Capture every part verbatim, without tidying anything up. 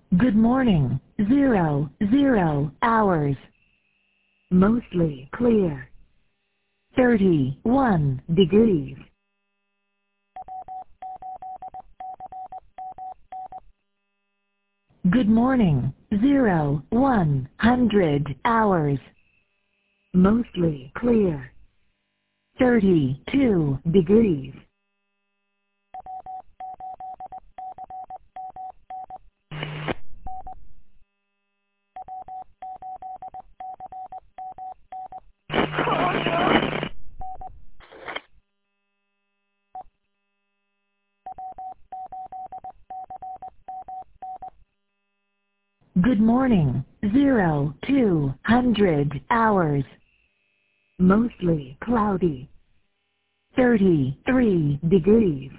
Good morning. Zero, zero hours. Mostly clear. thirty-one degrees. Good morning. Zero, one hundred hours. Mostly clear. thirty-two degrees. Good morning. Zero, two hundred hours. Mostly cloudy. thirty-three degrees.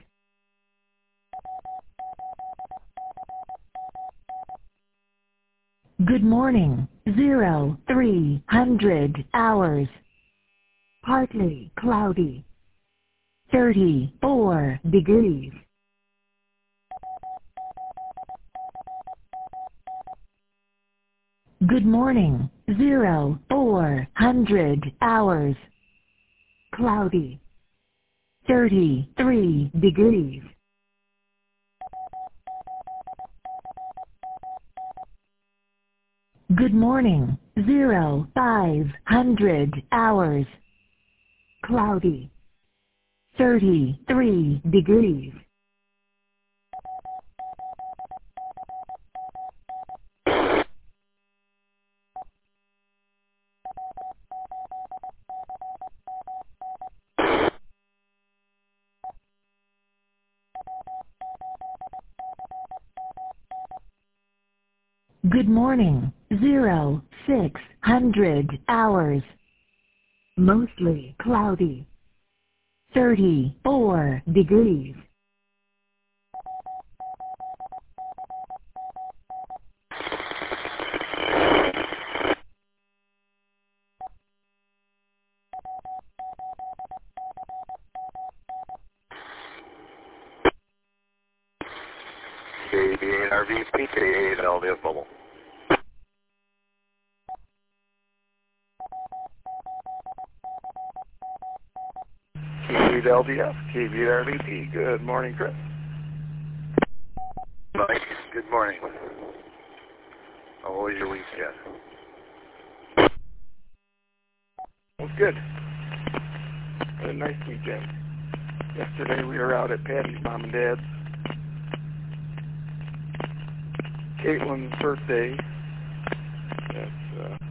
Good morning. Zero, three hundred hours. Partly cloudy. thirty-four degrees. Good morning. Zero, four hundred hours. Cloudy. thirty-three degrees. Good morning. Zero, five hundred hours. Cloudy. thirty-three degrees. Good morning. Zero, six hundred hours. Mostly cloudy. thirty-four degrees. K B eight R V P K eight L D F Bubble. K B eight L D F, K B eight R V P. Good morning, Chris. Mike, good morning. How was your weekend? It was good. Had a nice weekend. Yesterday we were out at Patty's mom and dad's. Caitlin's birthday. That's uh,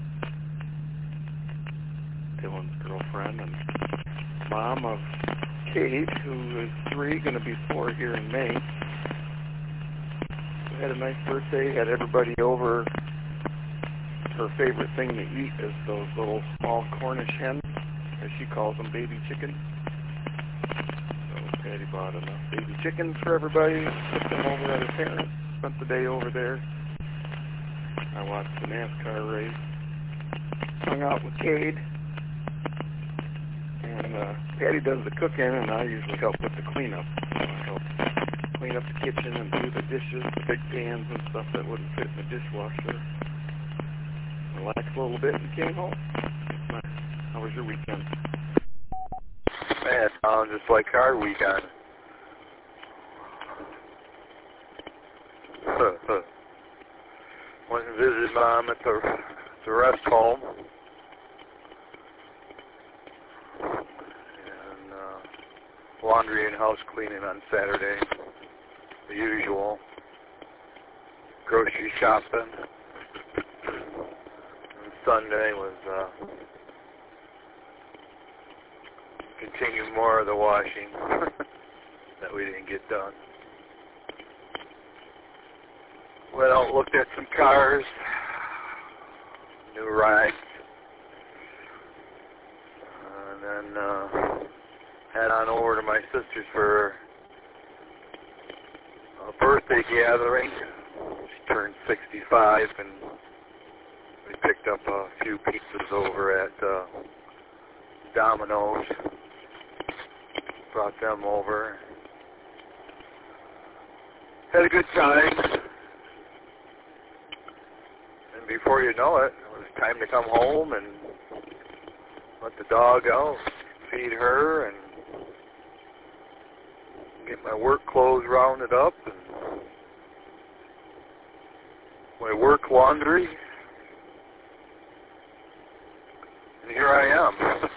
Dylan's girlfriend and mom of Kate, who is three, going to be four here in May. We had a nice birthday, had everybody over. Her favorite thing to eat is those little small Cornish hens, as she calls them, baby chickens. So Patty bought enough baby chickens for everybody, took them over at her parents, spent the day over there. I watched the NASCAR race, hung out with Cade. And uh, Patty does the cooking, and I usually help with the cleanup. So I help clean up the kitchen and do the dishes, the big pans and stuff that wouldn't fit in the dishwasher. Relaxed a little bit and came home. How was your weekend? Man, it sounds just like our weekend. Went and visited Mom at the, the rest home. Laundry and house cleaning on Saturday, the usual. Grocery shopping. And Sunday was uh, continue more of the washing that we didn't get done. Went out, looked at some cars, new rides, and then uh, head on over to my sister's for a birthday gathering. She turned sixty-five, and we picked up a few pizzas over at uh, Domino's. Brought them over. Had a good time. before you know it, it was time to come home and let the dog out, feed her, and get my work clothes rounded up, and my work laundry. And here I am.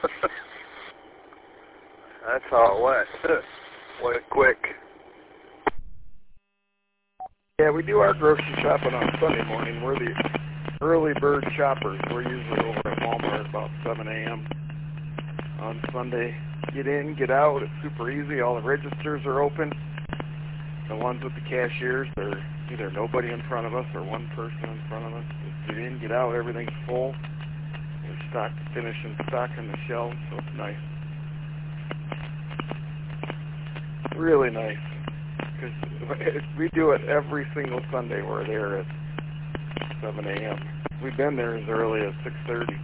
That's how it went. Went quick. Yeah, we do our grocery shopping on Sunday morning. We're the early bird shoppers. We're usually over at Walmart about seven a.m. on Sunday. Get in, get out. It's super easy. All the registers are open. The ones with the cashiers, there's either nobody in front of us or one person in front of us. Just get in, get out. Everything's full. We're stocked to finish and stocking the shelves, so it's nice. Really nice. Because we do it every single Sunday. We're there at seven a.m. We've been there as early as six thirty.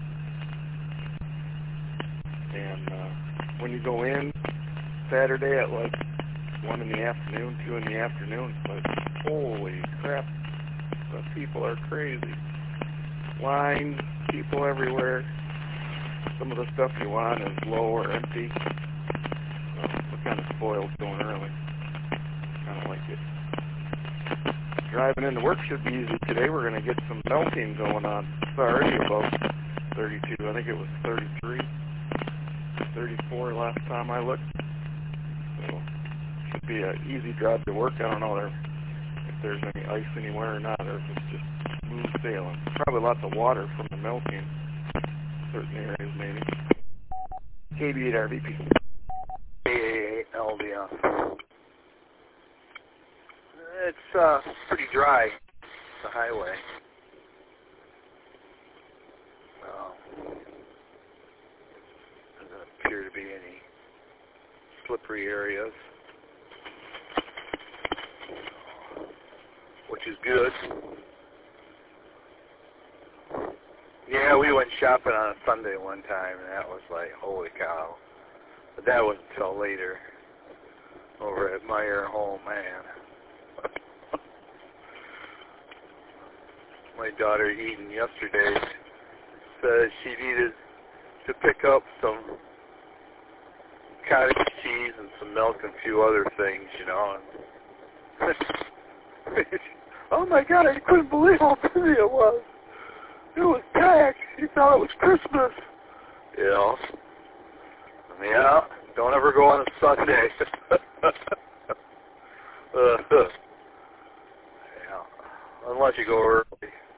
And uh, when you go in Saturday at like one in the afternoon, two in the afternoon, it's like, holy crap, the people are crazy. Lines, people everywhere. Some of the stuff you want is low or empty. So we're kind of spoiled going early. Kind of like it. Driving into work should be easy today. We're going to get some melting going on. It's already above thirty-two. I think it was thirty-three, thirty-four last time I looked. So should be an easy drive to work. I don't know if there's any ice anywhere or not, or if it's just smooth sailing. Probably lots of water from the melting. Certain areas, maybe. K B eight R V P. K A eight L D F. It's uh, pretty dry, the highway. Um, doesn't appear to be any slippery areas, which is good. Yeah, we went shopping on a Sunday one time, and that was like, holy cow. But that wasn't until later over at Meyer Home, man. My daughter Eden yesterday said she needed to pick up some cottage cheese and some milk and a few other things, you know. And oh my God, I couldn't believe how busy it was. It was packed. She thought it was Christmas. You know. Yeah, don't ever go on a Sunday. uh, yeah, unless you go early.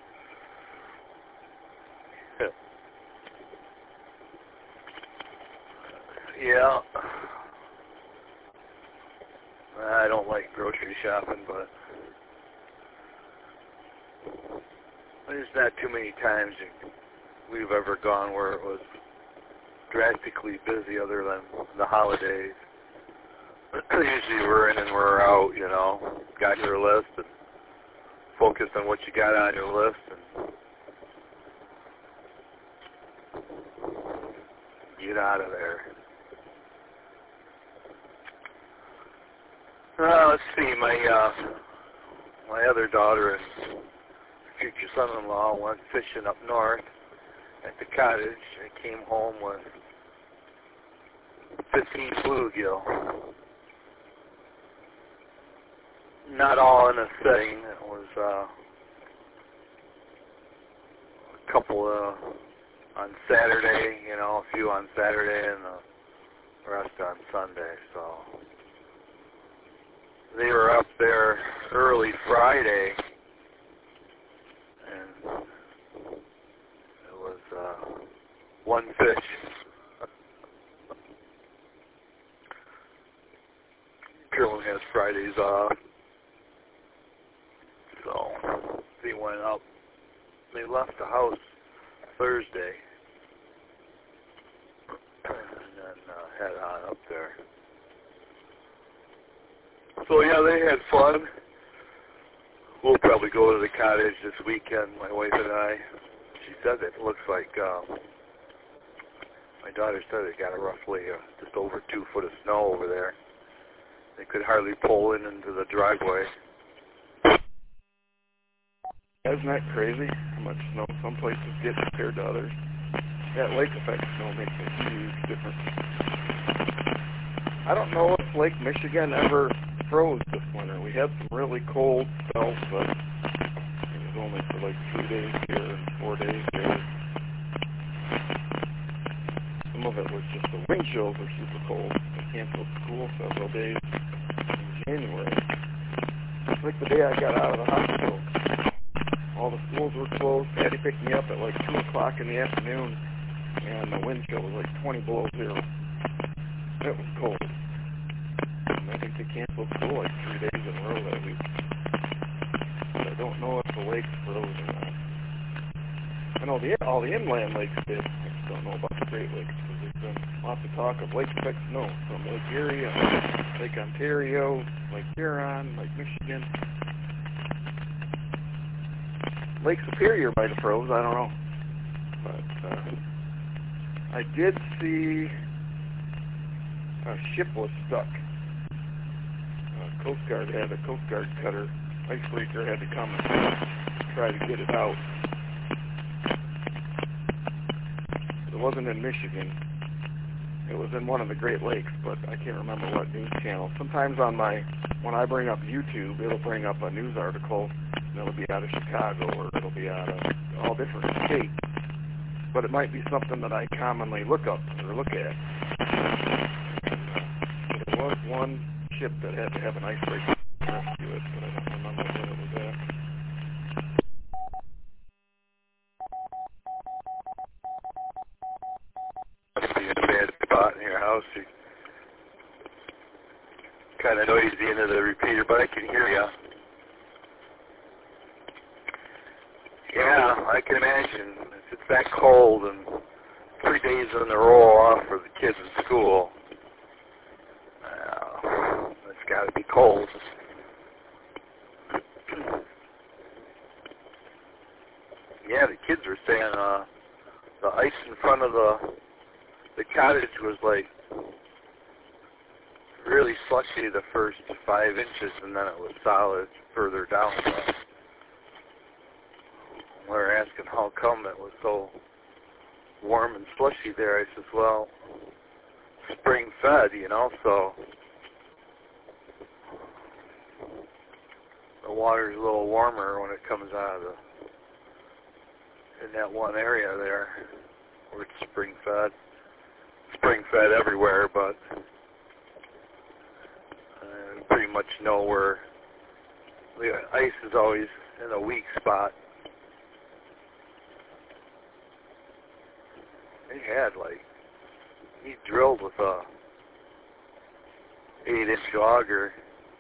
Yeah. I don't like grocery shopping, but there's not too many times we've ever gone where it was drastically busy other than the holidays. Usually we're in and we're out, you know. Got your list and focus on what you got on your list and get out of there. Uh, let's see, my uh, my other daughter and future son-in-law went fishing up north at the cottage. I came home with fifteen bluegill. Not all in a setting. It was uh, a couple uh, on Saturday, you know, a few on Saturday and the rest on Sunday, so... They were up there early Friday, and it was uh, one fish. Carolyn has Fridays off, so they went up. They left the house Thursday, and then uh, head on up there. So yeah, they had fun. We'll probably go to the cottage this weekend, my wife and I. She said that it looks like, um, my daughter said it got a roughly uh, just over two foot of snow over there. They could hardly pull in into the driveway. Isn't that crazy how much snow some places get compared to others? That lake effect snow makes a huge difference. I don't know if Lake Michigan ever froze this winter. We had some really cold spells, but it was only for like three days here and four days there. Some of it was just the wind chills were super cold. I canceled school several days in January. It's like the day I got out of the hospital. All the schools were closed. Daddy picked me up at like two o'clock in the afternoon, and the wind chill was like twenty below zero. It was cold. And I think they canceled school like three days in a row that week. But I don't know if the lakes froze or not. I know the, all the inland lakes did. I just don't know about the Great Lakes, because there's been lots of talk of lake effect snow from Lake Erie, Lake Ontario, Lake Huron, Lake Michigan. Lake Superior might have froze, I don't know. But uh, I did see a ship was stuck. Uh, Coast Guard had a Coast Guard cutter, icebreaker had to come and try to get it out. It wasn't in Michigan. It was in one of the Great Lakes, but I can't remember what news channel. Sometimes on my, when I bring up YouTube, it'll bring up a news article. It'll be out of Chicago, or it'll be out of all different states. But it might be something that I commonly look up or look at. And, uh, there was one ship that had to have an icebreaker to rescue it, but I don't remember what it was at. Must be in a bad spot in your house. You kind of noisy into the repeater, but I can hear you. Yeah, I can imagine. If it's that cold and three days in the roll off for the kids in school, uh, it's got to be cold. Yeah, the kids were saying uh, the ice in front of the the cottage was like really slushy the first five inches, and then it was solid further down. We were asking how come it was so warm and slushy there. I says, well, spring fed, you know, so the water's a little warmer when it comes out of the, in that one area there where it's spring fed. Spring fed everywhere, but uh, pretty much know where the ice is always in a weak spot. They had like, he drilled with a eight inch auger.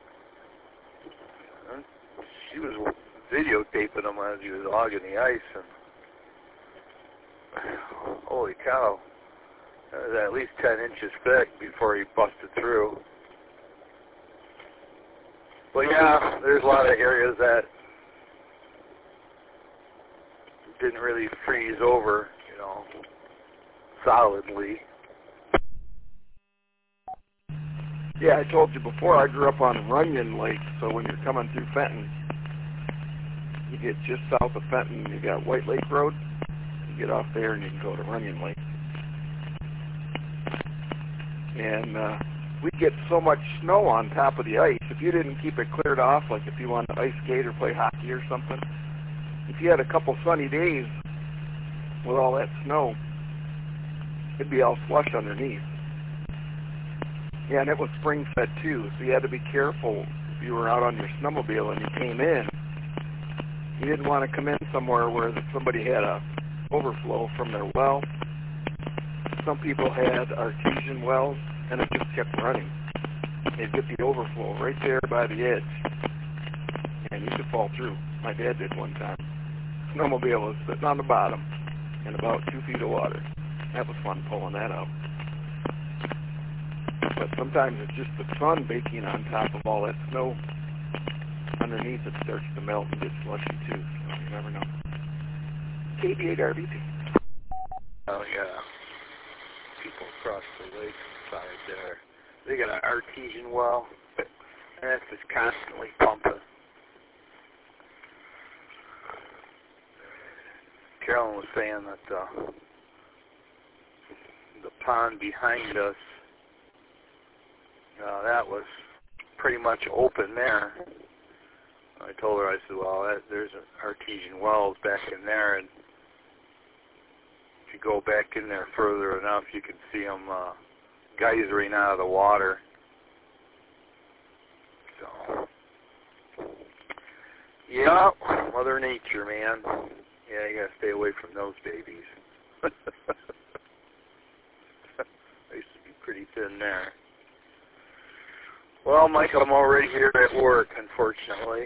And she was videotaping him as he was auging the ice, and holy cow, that was at least ten inches thick before he busted through. But yeah, there's a lot of areas that didn't really freeze over, you know, solidly. Yeah, I told you before, I grew up on Runyon Lake, so when you're coming through Fenton, you get just south of Fenton, you got White Lake Road, you get off there and you can go to Runyon Lake. And uh, we get so much snow on top of the ice, if you didn't keep it cleared off, like if you wanted to ice skate or play hockey or something, if you had a couple sunny days with all that snow, it'd be all slush underneath. Yeah, and it was spring fed too, so you had to be careful if you were out on your snowmobile and you came in. You didn't want to come in somewhere where somebody had a overflow from their well. Some people had artesian wells, and it just kept running. They'd get the overflow right there by the edge, and you could fall through. My dad did one time. Snowmobile was sitting on the bottom in about two feet of water. That was fun pulling that out. But sometimes it's just the sun baking on top of all that snow. Underneath it starts to melt and get slushy too. So you never know. K B eight R B T. Oh yeah. People across the lake side there. They got an artesian well, and that's just constantly pumping. Carolyn was saying that uh, the pond behind us, uh, that was pretty much open there. I told her, I said, well, that, there's an artesian wells back in there, and if you go back in there further enough, you can see them uh, geysering out of the water. So, yeah, Mother Nature, man. Yeah, you gotta stay away from those babies. They used to be pretty thin there. Well, Mike, I'm already here at work, unfortunately.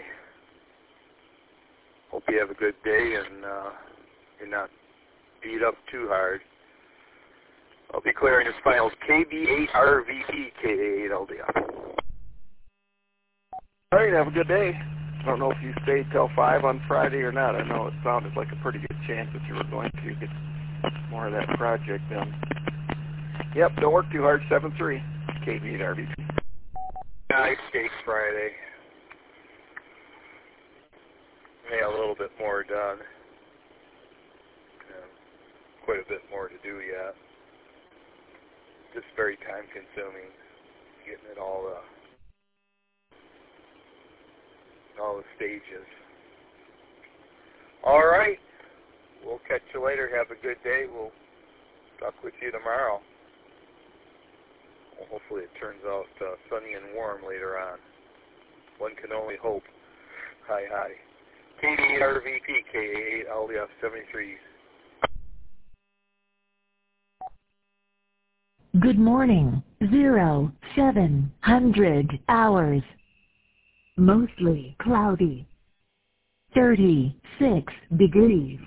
Hope you have a good day and uh, you're not beat up too hard. I'll be clearing his finals K B eight R V P K A eight L D F. All right, have a good day. I don't know if you stayed till five on Friday or not. I know it sounded like a pretty good chance that you were going to get more of that project done. Yep, don't work too hard, seven three, K B eight R V P. I stayed Friday. May a little bit more done. Uh, quite a bit more to do yet. Just very time consuming, getting it all uh, all the stages. All right. We'll catch you later. Have a good day. We'll talk with you tomorrow. Well, hopefully it turns out uh, sunny and warm later on. One can only hope. Hi, hi. K B eight R V P K A eight L D F seventy-three. Good morning. Zero, seven hundred hours. Mostly cloudy. thirty-six degrees.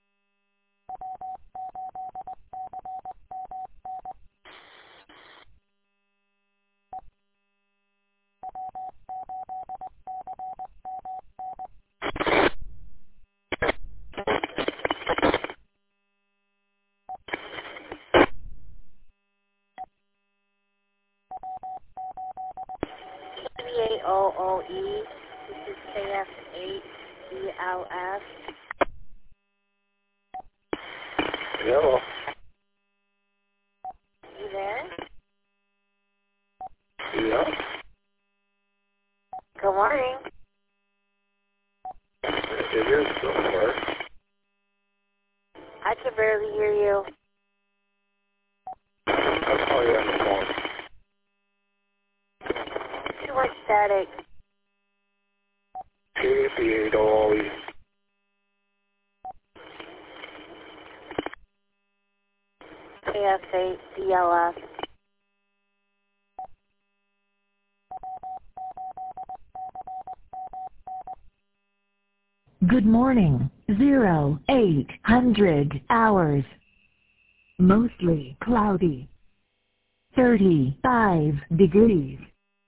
K B eight O O E, this is K F eight E L S. Hello. You there? Yeah. Good morning. It is so far. I can barely hear you. I'll call you on the phone. Too much static. K B eight O O E. K F eight E L S. Good morning. Zero, eight hundred hours. Mostly cloudy. thirty-five degrees.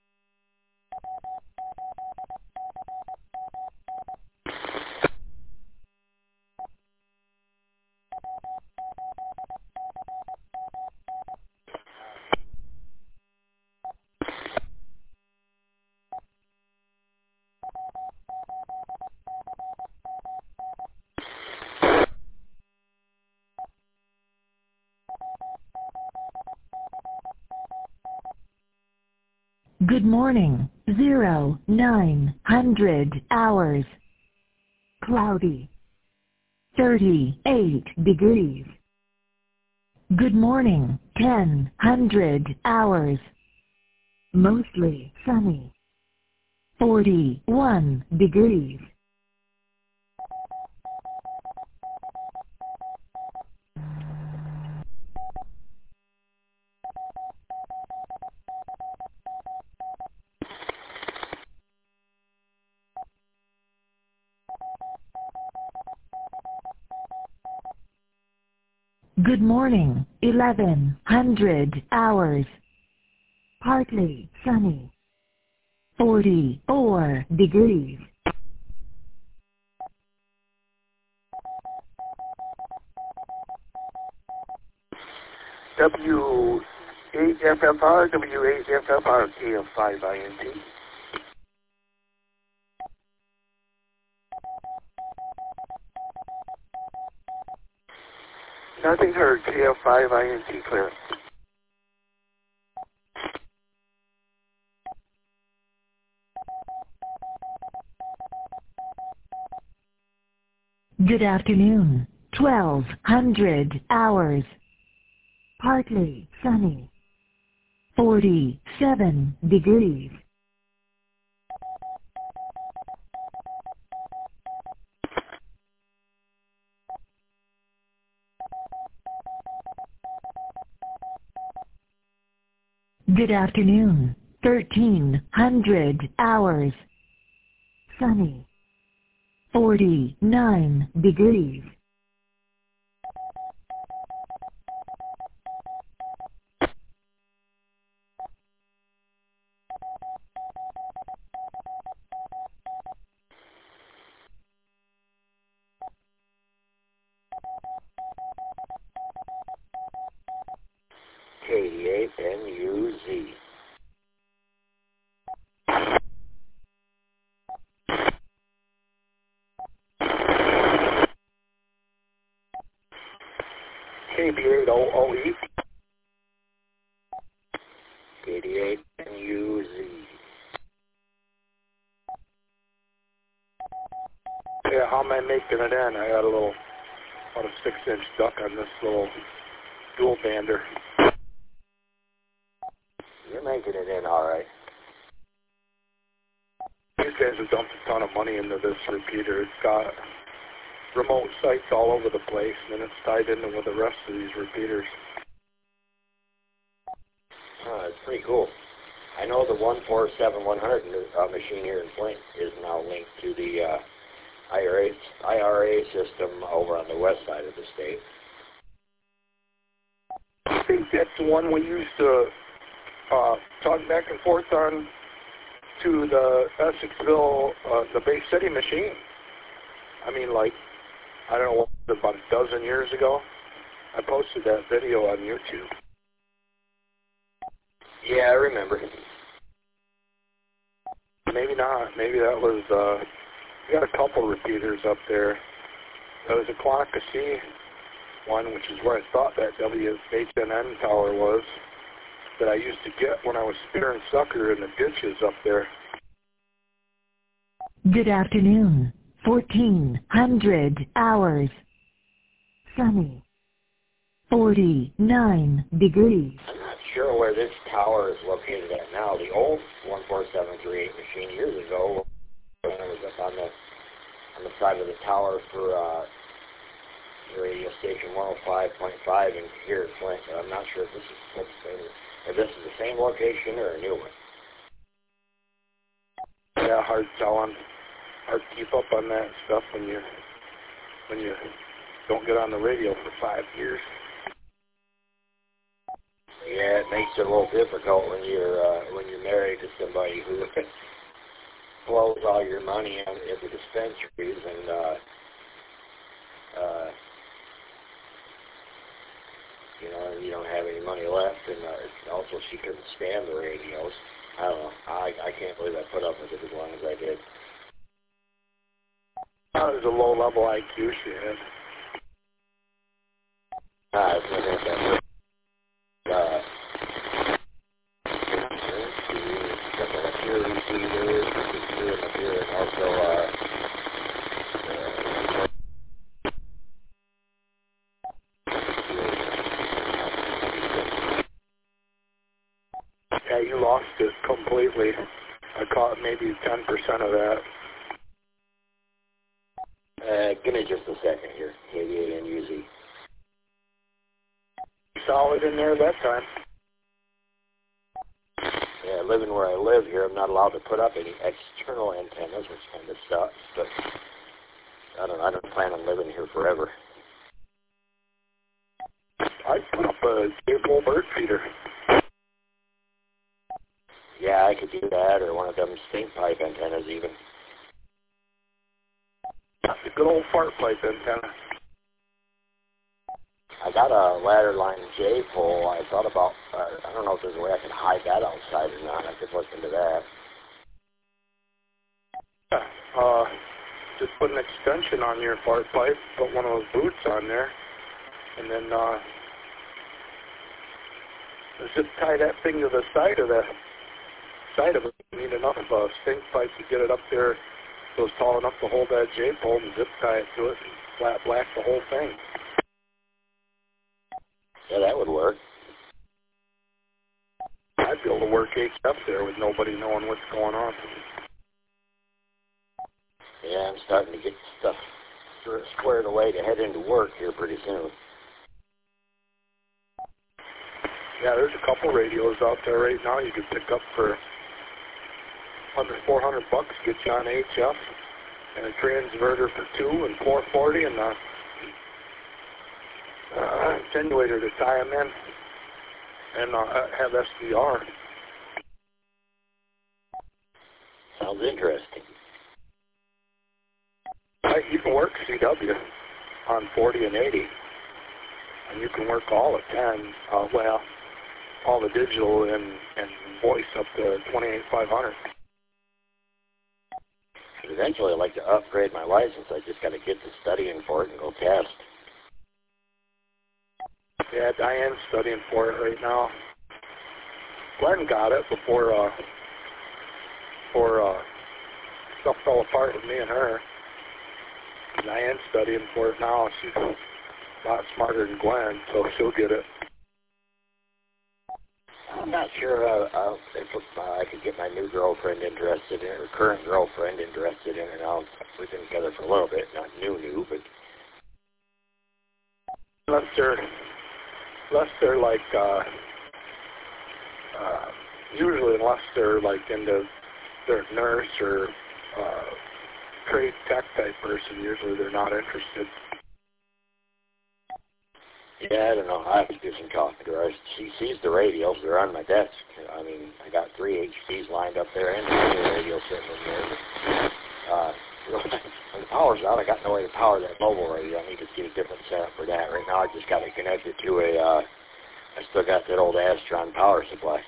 Good morning. Zero, nine hundred hours. Cloudy. thirty-eight degrees. Good morning. ten hundred hours. Mostly sunny. forty-one degrees. Good morning. eleven hundred hours. Partly sunny. forty-four degrees. W eight F F R, W eight F F R, K F five I N T. Nothing heard. K F five I N T clearance. Good afternoon. twelve hundred hours. Partly sunny. forty-seven degrees. Good afternoon. thirteen hundred hours. Sunny. forty-nine degrees. K eighty-eight N U Z. K B eight O O E. K eighty-eight N U Z. Yeah, how am I making it in? I got a little, about a six inch duck on this little dual bander. You're making it in all right. These guys have dumped a ton of money into this repeater. It's got remote sites all over the place, and then it's tied into with the rest of these repeaters. Oh, it's pretty cool. I know the one four seven one hundred uh, machine here in Flint is now linked to the uh, I R A, I R A system over on the west side of the state. I think that's the one we used to uh, talk back and forth on to the Essexville, uh, the Bay City machine. I mean, like, I don't know, about a dozen years ago, I posted that video on YouTube. Yeah, I remember. Maybe not. Maybe that was, uh, we got a couple repeaters up there. There was a Quantica C one, which is where I thought that W H N N tower was, that I used to get when I was spearing sucker in the ditches up there. Good afternoon. fourteen hundred hours. Sunny. forty-nine degrees. I'm not sure where this tower is located at now. The old one four seven three eight machine years ago, when it was up on the on the side of the tower for uh, radio station one oh five point five in here at Flint. I'm not sure if this is what's the, if this is the same location or a new one. Yeah, hard telling. Hard to keep up on that stuff when you when you don't get on the radio for five years. Yeah, it makes it a little difficult when you're uh, when you're married to somebody who blows all your money into dispensaries and uh, uh, you know, and you don't have any money left, and uh, also she couldn't stand the radios. I don't know. I I can't believe I put up with it as long as I did. That was a low-level I Q she had. Ah, it's not that bad. Uh, something up here, receivers, something up here, and also, uh, uh, Yeah, you lost it completely. I caught maybe ten percent of that. Uh, give me just a second here. K eighty-eight N U Z. Solid in there that time. Yeah, living where I live here, I'm not allowed to put up any external antennas, which kind of sucks, but I don't I don't plan on living here forever. I'd put up a J-pole bird feeder. Yeah, I could do that, or one of them stink pipe antennas even. That's a good old fart pipe antenna. I got a ladder line J-pole. I thought about, uh, I don't know if there's a way I can hide that outside or not. I could look into that. Yeah, uh, just put an extension on your fart pipe, put one of those boots on there, and then uh, zip tie that thing to the side of the side of it. You need enough uh, stink pipe to get it up there so it's tall enough to hold that J-pole and zip tie it to it and flat black the whole thing. Yeah, that would work. I'd be able to work H F there with nobody knowing what's going on. Yeah, I'm starting to get stuff squared away to head into work here pretty soon. Yeah, there's a couple radios out there right now you can pick up for under four hundred bucks, get you on H F, and a transverter for two and four forty, and a uh, attenuator to tie them in, and uh, have S D R. Sounds interesting. Right, you can work C W on forty and eighty, and you can work all at ten, uh, well, all the digital and, and voice up to twenty-eight five hundred. Eventually, I'd like to upgrade my license. I just got to get to studying for it and go test. Yeah, Diane's studying for it right now. Glenn got it before uh, before uh, stuff fell apart with me and her. Diane's studying for it now. She's a lot smarter than Glenn, so she'll get it. I'm not sure uh, uh, if uh, I could get my new girlfriend interested in it, or current girlfriend interested in it. Now, we've been together for a little bit, not new, new, but... Unless they're, unless they're like, uh, uh, usually unless they're like into, they're a nurse or uh, trade tech type person, usually they're not interested. Yeah, I don't know. I have to do some talking to her. She sees the radios. They're on my desk. I mean, I got three H Ds lined up there and the radio sitting in there. But, uh, when the power's out, I got no way to power that mobile radio. I need to get a different setup for that. Right now, I just got it connected to a, uh, I still got that old Astron power supply.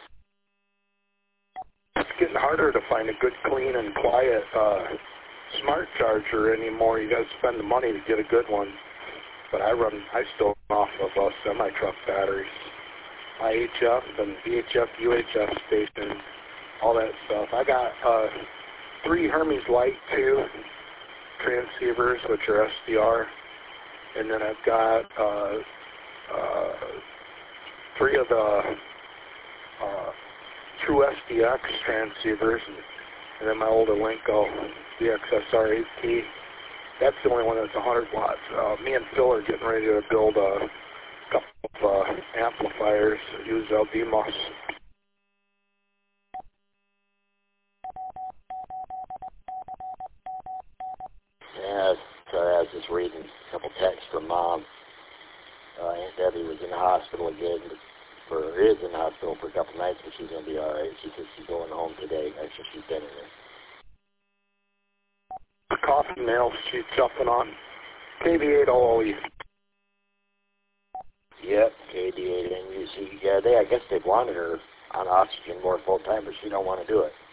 It's getting harder to find a good, clean, and quiet uh, smart charger anymore. You got to spend the money to get a good one. But I run, I still run off of uh, semi-truck batteries. I H F and V H F, U H F station, all that stuff. I got uh, three Hermes Light two transceivers, which are S D R, and then I've got uh, uh, three of the uh, True S D X transceivers, and, and then my old Elenco D X S R eight T. That's the only one that's one hundred watts. Uh, me and Phil are getting ready to build a couple of uh, amplifiers that use L D M O S. Yeah, so I was just reading a couple texts from Mom. Uh, Aunt Debbie was in the hospital again, for is in the hospital for a couple nights, but she's going to be all right. She says she's going home today. Actually, she's been in there. The coffee nails she's chuffing on. K D eight O O E. Yep, K D eight N U C. Yeah, they, I guess they've wanted her on oxygen more full-time, but she don't want to do it.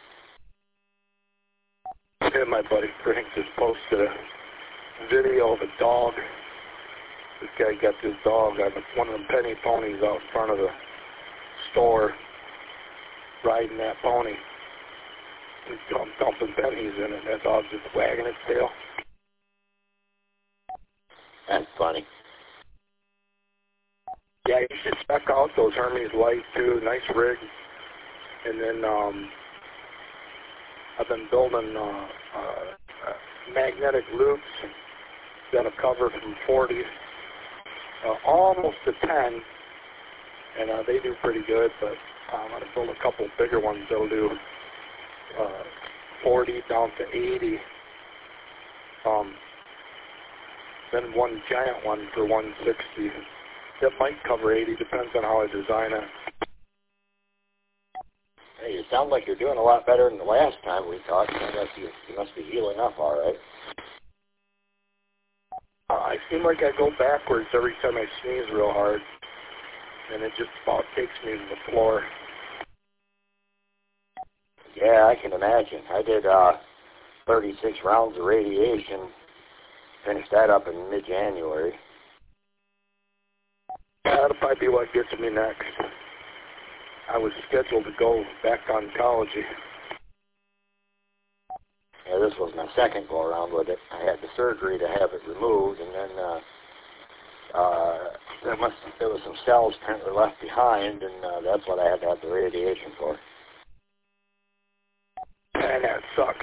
Yeah, my buddy Frank just posted a video of a dog. This guy got this dog on one of them penny ponies out front of the store, riding that pony. He's dumping pennies in it. That dog's just wagging its tail. That's funny. Yeah, you should check out those Hermes Light too. Nice rig. And then um, I've been building uh, uh, magnetic loops. Got a cover from forty, uh, almost to ten, and uh, they do pretty good. But uh, I'm going to build a couple bigger ones that'll do Uh, forty down to eighty, um, then one giant one for one sixty. It might cover eighty, depends on how I design it. Hey, you sound like you're doing a lot better than the last time we talked. I guess you, you must be healing up all right. Uh, I seem like I go backwards every time I sneeze real hard, and it just about takes me to the floor. Yeah, I can imagine. I did uh, thirty-six rounds of radiation. Finished that up in mid-January. that'll probably be what gets me next. I was scheduled to go back to oncology. Yeah, this was my second go around with it. I had the surgery to have it removed, and then uh, uh, there must there was some cells apparently left behind, and uh, that's what I had to have the radiation for. And that sucks.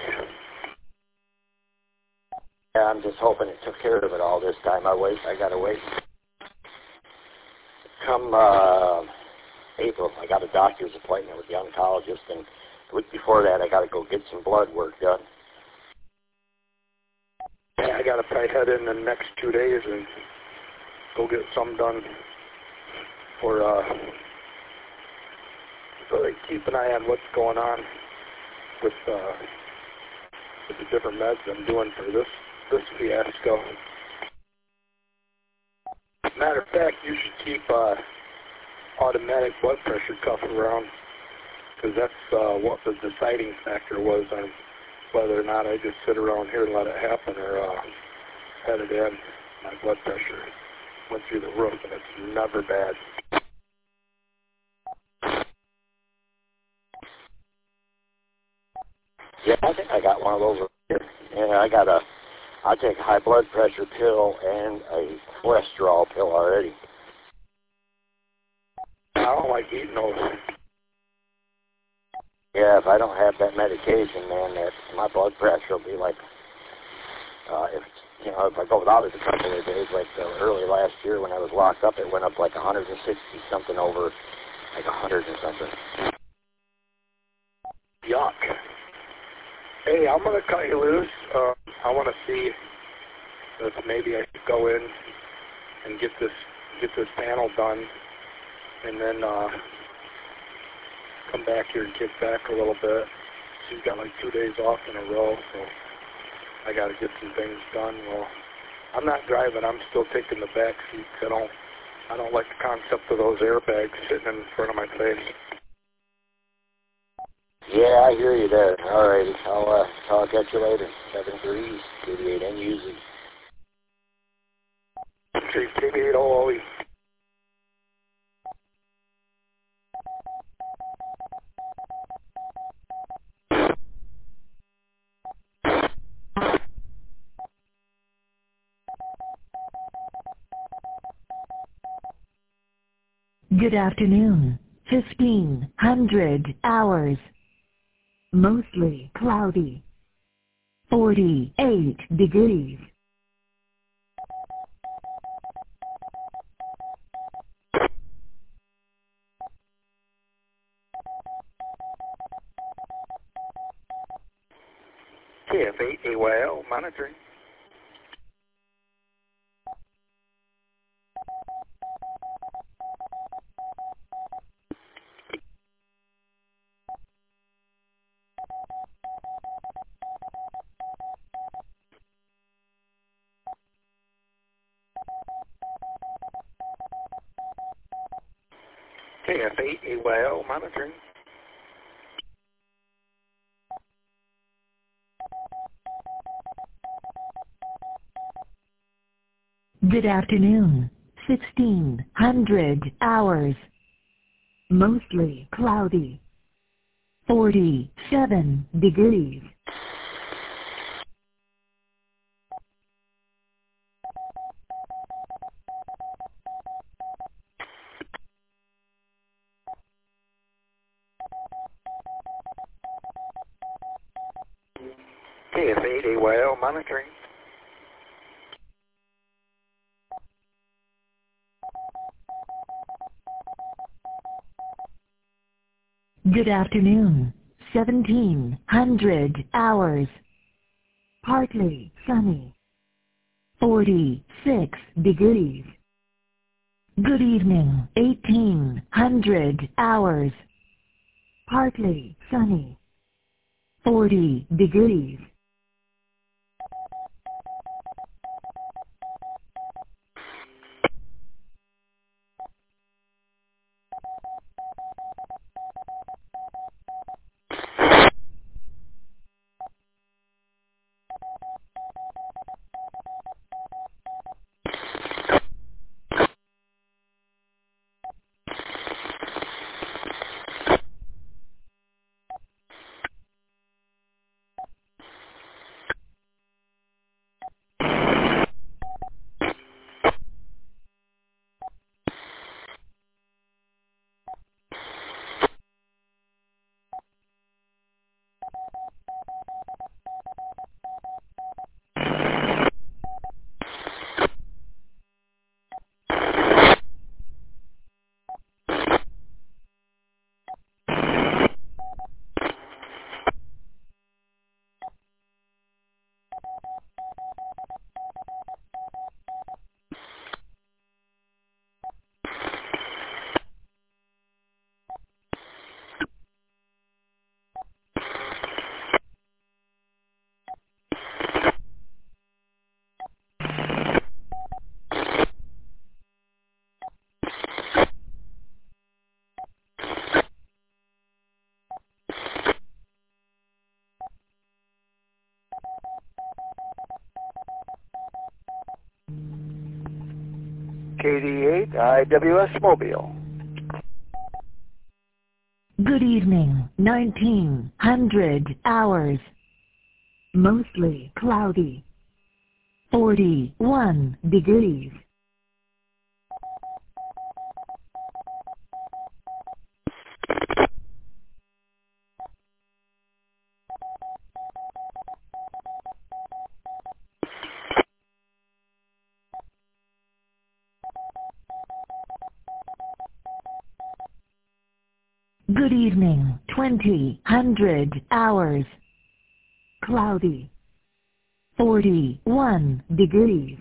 Yeah, I'm just hoping it took care of it all this time. I wait. I gotta wait. Come uh, April, I got a doctor's appointment with the oncologist, and the week before that, I gotta go get some blood work done. Yeah, I gotta probably head in the next two days and go get some done for uh, so they keep an eye on what's going on with uh, with the different meds I'm doing for this this fiasco. Matter of fact, you should keep uh, automatic blood pressure cuff around, because that's uh, what the deciding factor was on whether or not I just sit around here and let it happen, or uh, head it in. My blood pressure went through the roof, and it's never bad. Yeah, I think I got one of those over here. Yeah, I got a, I take a high blood pressure pill and a cholesterol pill already. I don't like eating those. Yeah, if I don't have that medication, man, that my blood pressure will be like, uh, if you know, if I go without it a couple of days, like uh, early last year when I was locked up, it went up like one hundred sixty something over, like one hundred and something. Yuck. Hey, I'm gonna cut you loose. Uh, I want to see if maybe I could go in and get this get this panel done, and then uh, come back here and kick back a little bit. She's got like two days off in a row, so I got to get some things done. Well, I'm not driving. I'm still taking the back seat. I don't I don't like the concept of those airbags sitting in front of my face. Yeah, I hear you there. All righty. I'll, uh, I'll catch you later. seven three, eight N U Z. Chief T B eight O O E. Good afternoon. fifteen hundred hours. Mostly cloudy. forty-eight degrees. K F eight A Y L monitoring. K F eight A Y L monitoring. Good afternoon. sixteen hundred hours. Mostly cloudy. forty-seven degrees. K F eight A Y L monitoring. Good afternoon. seventeen hundred hours. Partly sunny. forty-six degrees. Good evening. eighteen hundred hours. Partly sunny. forty degrees. K D eight I W S Mobile. Good evening, nineteen hundred hours. Mostly cloudy. forty-one degrees. Good evening, twenty hundred hours. Cloudy. forty-one degrees.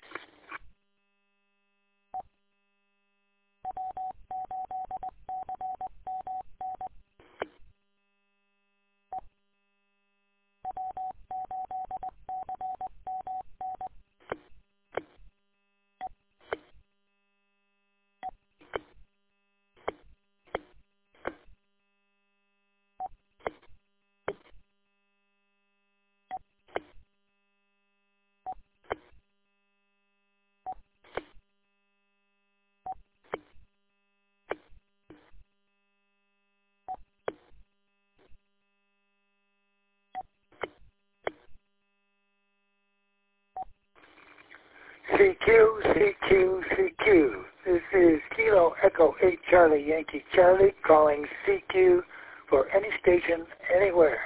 C Q, C Q, C Q. This is Kilo Echo eight Charlie Yankee Charlie calling C Q for any station anywhere.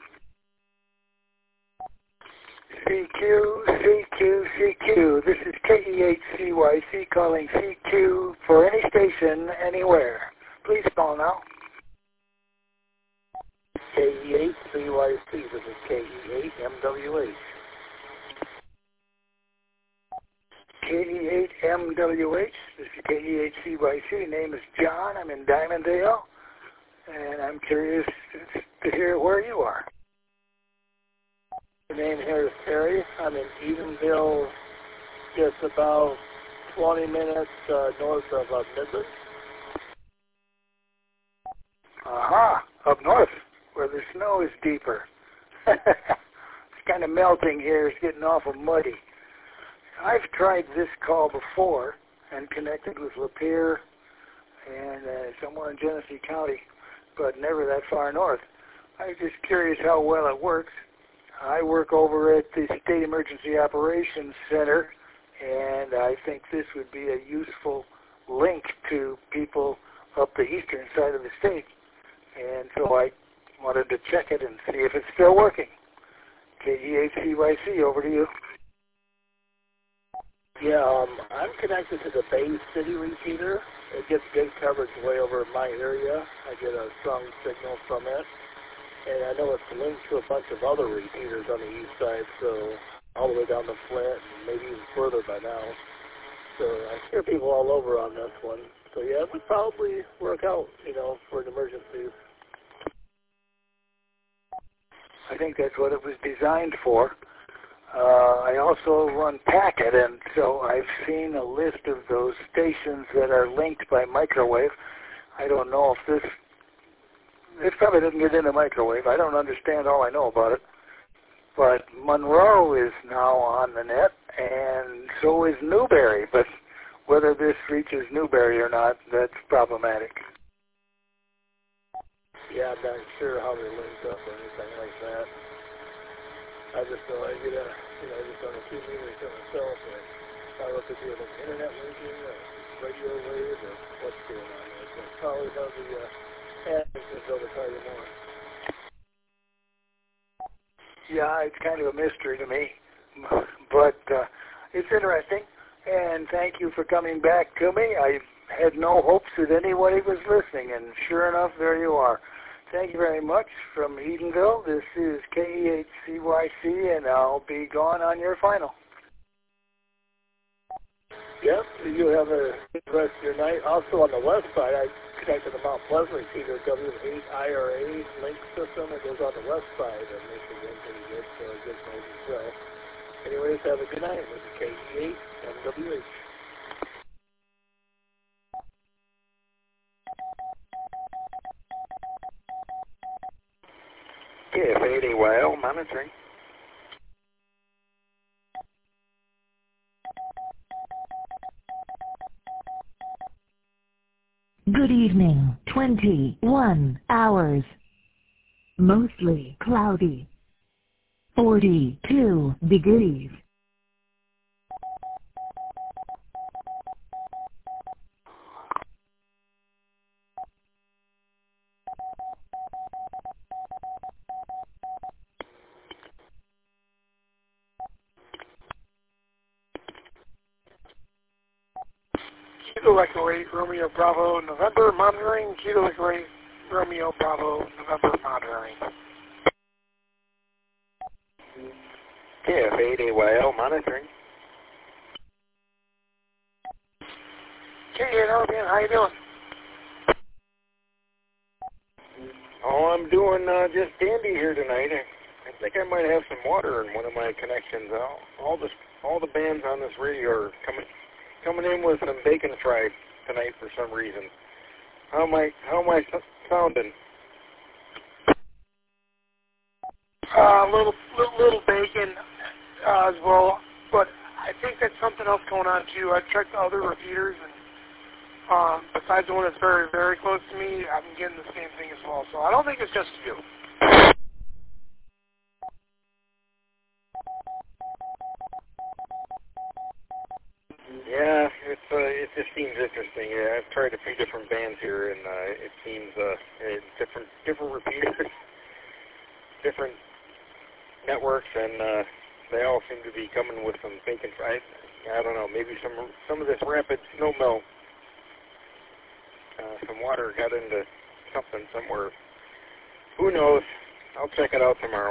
C Q, C Q, C Q. This is K E eight C Y C calling C Q for any station anywhere. Please call now. K E eight C Y C. This is K E eight M W H. K E eight M W H. This is K E eight C Y C. Name is John. I'm in Diamonddale, and I'm curious to hear where you are. The name here is Terry. I'm in Edenville, just about twenty minutes uh, north of uh, Midland. Aha, up north, where the snow is deeper. It's kind of melting here. It's getting awful muddy. I've tried this call before and connected with Lapeer and uh, somewhere in Genesee County, but never that far north. I'm just curious how well it works. I work over at the State Emergency Operations Center, and I think this would be a useful link to people up the eastern side of the state. And so I wanted to check it and see if it's still working. K E eight C Y C, over to you. Yeah, um, I'm connected to the Bay City repeater. It gets good coverage way over my area. I get a strong signal from it. And I know it's linked to a bunch of other repeaters on the east side, so all the way down to Flint, and maybe even further by now. So I hear people all over on this one. So yeah, it would probably work out, you know, for an emergency. I think that's what it was designed for. Uh, I also run Packet, and so I've seen a list of those stations that are linked by microwave. I don't know if this, it probably doesn't get into microwave. I don't understand all I know about it. But Monroe is now on the net, and so is Newberry. But whether this reaches Newberry or not, that's problematic. Yeah, I'm not sure how they're linked up or anything like that. I just know I get a, you know, just on a two meters to myself, and I don't know if it's doing an internet linking or radio wave or what's going on there. So probably about the uh, admins will tell you more. Yeah, it's kind of a mystery to me, but uh, it's interesting, and thank you for coming back to me. I had no hopes that anybody was listening, and sure enough, there you are. Thank you very much from Edenville. This is K E eight C Y C, and I'll be gone on your final. Yep, you have a good rest of your night. Also on the west side, I connected to Mount Pleasant repeater, W eight I R A link system. It goes on the west side of Michigan, pretty good, so a good note as well. Anyways, have a good night. This is K E eight M W H. K F eighty Y L monitoring. Good evening, twenty-one hours. Mostly cloudy. forty-two degrees. Kilo Echo eight, Romeo Bravo, November, monitoring. Kilo Echo eight, Romeo Bravo, November, monitoring. K F eight A Y L, monitoring. K eight L, man, how you doing? Oh, I'm doing uh, just dandy here tonight. I, I think I might have some water in one of my connections. All, all, this, all the bands on this radio are coming coming in with some bacon fried tonight for some reason. How am I, how am I sounding? A uh, little, little, little bacon uh, as well, but I think that's something else going on too. I checked the other repeaters, and um, besides the one that's very, very close to me, I'm getting the same thing as well. So I don't think it's just you. Yeah, it's uh, it just seems interesting. Yeah, I've tried a few different bands here, and uh, it seems uh, it's different, different repeaters, different networks, and uh, they all seem to be coming with some bacon fried. I don't know, maybe some some of this rapid snow melt, uh, some water got into something somewhere. Who knows? I'll check it out tomorrow.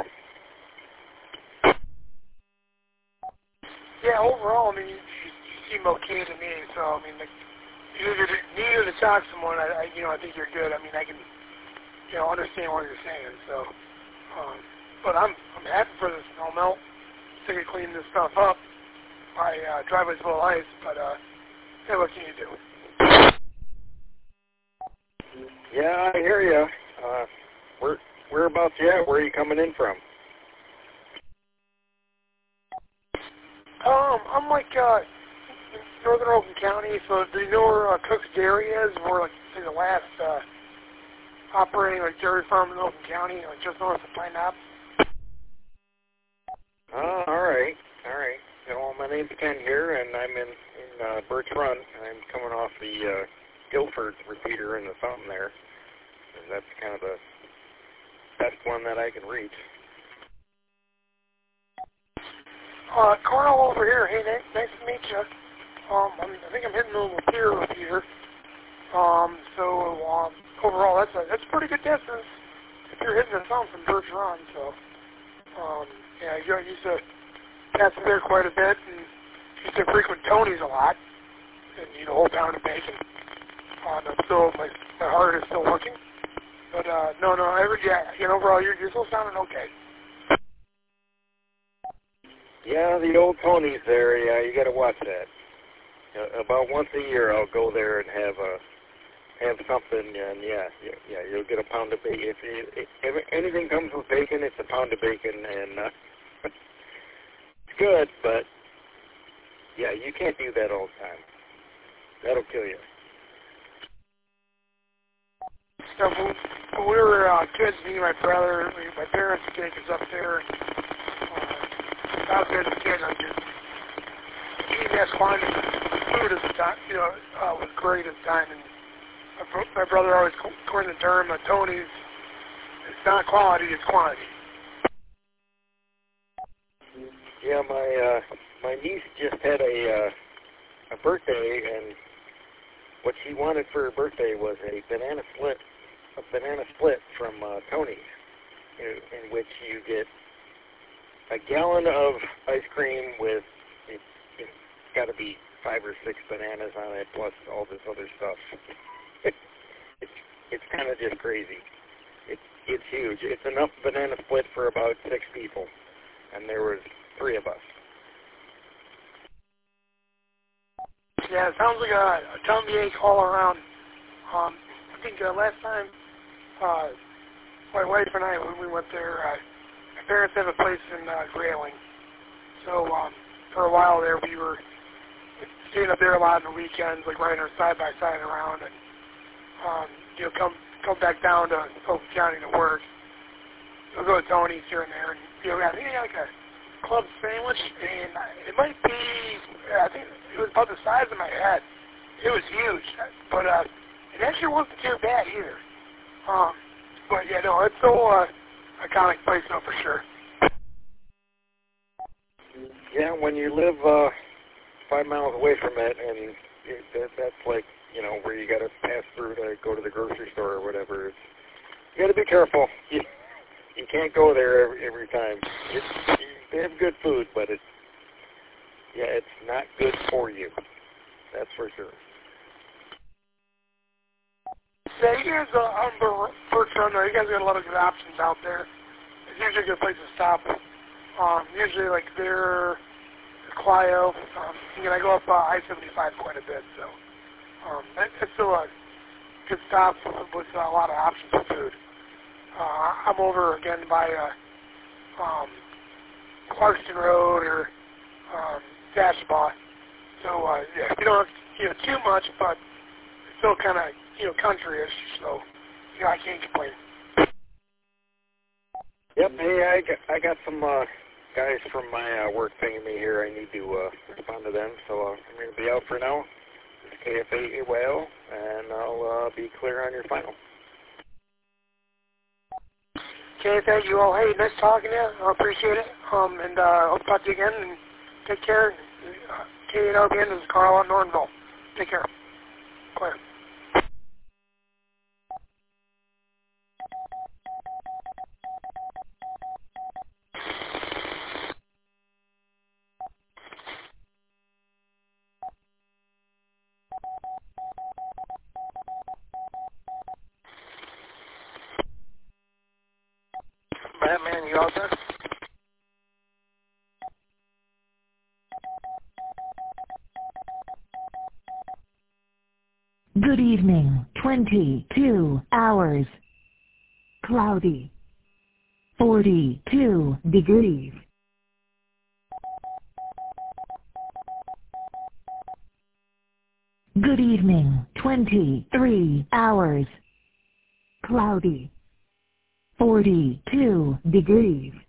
Yeah, overall, I mean, you, you seem okay to me. So I mean, like, you needed to, needed to talk to someone. I, I, you know, I think you're good. I mean, I can, you know, understand what you're saying. So, um, but I'm I'm happy for the snow melt. So I can clean this stuff up. My uh, driveway's full of ice, but uh, hey, what can you do? Yeah, I hear you. Uh, where whereabouts you at? Where are you coming in from? Um, I'm like uh, in northern Oakland County. So do you know where uh, Cook's Dairy is? We're like say the last uh, operating like dairy farm in Oakland County, like just north of Pine Knob. Oh, all right, all right. Well, my name's Ken here, and I'm in, in uh, Birch Run. I'm coming off the uh, Guilford repeater in the fountain there. And that's kind of the best one that I can reach. Uh, Carl over here. Hey, nice, nice to meet you. Um, I'm, I think I'm hitting a little pier repeater. Um, so um, overall, that's a that's a pretty good distance if you're hitting the fountain from Birch Run. So, um, yeah, you know, I used to pass through there quite a bit, and used to frequent Tony's a lot, and eat a whole pound of bacon. Uh, and I'm still my my heart is still working. But uh, no, no, every yeah, you know, overall, you're you're still sounding okay. Yeah, the old Tony's there. Yeah, you got to watch that. Uh, about once a year, I'll go there and have a have something, and yeah, yeah, yeah you'll get a pound of bacon. If, if, if anything comes with bacon, it's a pound of bacon, and uh, it's good. But yeah, you can't do that all the time. That'll kill you. So when, when we were uh, kids, me and my brother, we, my parents would take us up there. Uh, I was there as a kid. I just eating that quantity of food at the time, you know, uh, was great at the time. And my, bro- my brother always coined the term, uh, Tony's, it's not quality, it's quantity. Yeah, my uh, my niece just had a uh, a birthday, and what she wanted for her birthday was a banana split, a banana split from uh, Tony's, in, in which you get a gallon of ice cream with it, it's got to be five or six bananas on it, plus all this other stuff. It, it's it's kind of just crazy. It's it's huge. It's enough banana split for about six people, and there was three of us. Yeah, it sounds like a, a tummy ache all around. Um, I think uh, last time uh, my wife and I, when we went there, uh, my parents have a place in uh, Grayling. So um, for a while there, we were staying up there a lot on the weekends, like riding our side-by-side around. And um, you know, come come back down to Polk County to work. We'll go to Tony's here and there, and you know, I think like a club sandwich, and it might be, I think it was about the size of my head. It was huge, but uh, it actually wasn't too bad either. Um, but yeah, no, it's so uh, iconic place, though, for sure. Yeah, when you live uh, five miles away from it, and it, that, that's like, you know, where you got to pass through to go to the grocery store or whatever. It's, you got to be careful. You, you can't go there every, every time. It's, they have good food, but it's, yeah, it's not good for you. That's for sure. Yeah, you guys, uh, on Bertrand, you guys got a lot of good options out there. It's usually a good place to stop. Um, usually, like, there, Clio, um, you know, I go up uh, I seventy-five quite a bit, so um, it, it's still a good stop with uh, a lot of options for food. Uh, I'm over, again, by uh, um, Clarkston Road or um, Dashbaugh. So, uh, yeah, you don't have, you know, too much, but it's still kind of, you know, country-ish, so, you know, I can't complain. Yep, hey, I got, I got some uh, guys from my uh, work pinging me here. I need to uh, respond to them, so uh, I'm going to be out for now. It's K F A A Y L, and I'll uh, be clear on your final. Okay, thank you all. Hey, nice talking to you. I appreciate it. Um, and uh, hope to talk to you again, and take care. Uh, K and L again, this is Carl on Nortonville. Take care. Clear. Batman, you out there? Good evening. twenty-two hours. Cloudy. forty-two degrees. Good evening. twenty-three hours. Cloudy. forty-two degrees.